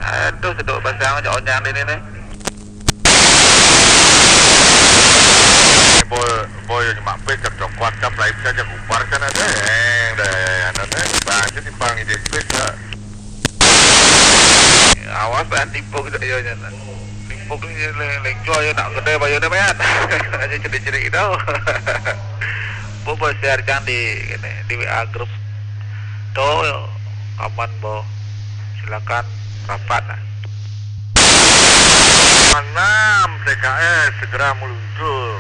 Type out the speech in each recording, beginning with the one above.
Aduh, seduk pasang aja onyang ini nih. Boy yang mampir ke coklat kan lain saja kupar kan ada ada banyak timbang ide ya. Awas kan tipu kita ya nyata. Tipu ni lengjo ya nak gede bayo dah bayar. Aja cedik-cedik itu. Bo share jangan di WA grup. Tuh aman bo. Silakan rapat. 6 TKS segera meluncur.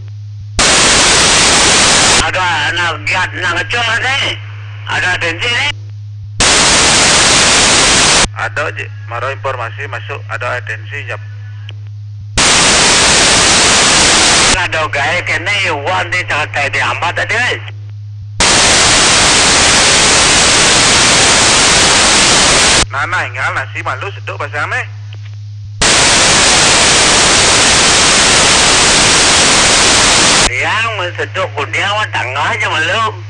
Ada anak giat nak ngecor ni. Ada atensi ni. Ada je, maro informasi masuk ada atensi jap. Ada gaya kena wan di tengah di ambat tadi. Nana ingal nasi malu seduk pasang ni. Yang menseduk kudia wan tengah je malu.